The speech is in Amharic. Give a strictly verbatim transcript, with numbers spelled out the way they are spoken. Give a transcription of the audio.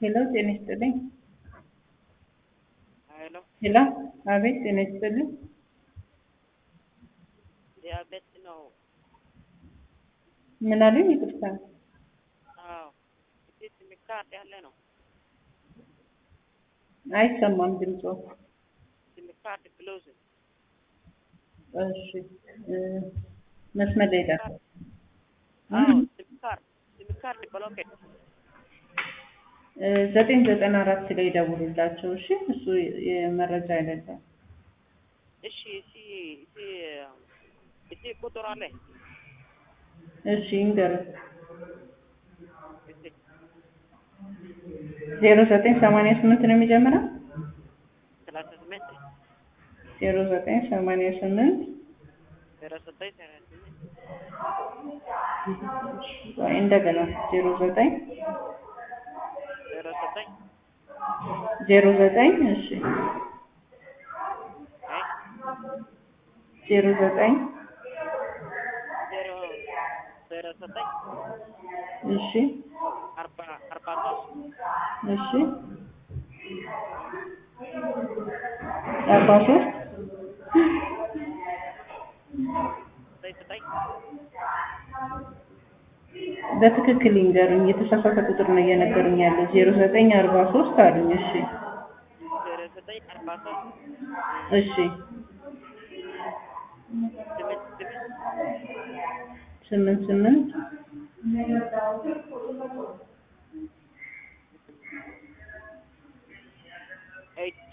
ሄሎ ጤና ይስጥልኝ። ሄሎ ሄሎ አቤት ጤና ይስጥልኝ። ዲያቤት ነው። ምን አሉኝ? ይቅርታ አዎ እዚህ ምካት ያለ ነው። አይሰማም ድምጾ። ምካት ክሎዝ እሺ እ መስመር ላይ ዳር አዎ ምካት ምካት ብሎኬት ዘጠኝ ዘጠና አራት ላይ ደውሉላቸው። እሺ እሱ የመረጃ አይደለም። እሺ እሺ እሺ እሺ ቁጥር አለ። እሺ ይንገር እሺ ዜሮ ዘጠኝ ሰማንያ ስምንት ነው የሚጀምረው። ሰላሳ ስምንት ዜሮ ዘጠኝ ሰማንያ ስምንት ዜሮ ዘጠኝ ሰላሳ ስምንት ወይ እንደገና ዜሮ ዘጠኝ ዜሮ ዘጠኝ ዜሮ ዘጠኝ እሺ አይ ዜሮ ዘጠኝ ዜሮ ዜሮ ዘጠኝ እሺ አርባ አርባ ሶስት እሺ አርባ ሶስት ዘጠኝ ዘጠኝ በትክክል ይንገሩኝ። የተሳሳተ ቁጥር ነው እየነገሩኝ ያለው። ዜሮ ዘጠኝ አርባ ሶስት አሉኝ። እሺ ዜሮ ዘጠኝ አርባ ሶስት እሺ ስምንት ስምንት ስምንት ኤይት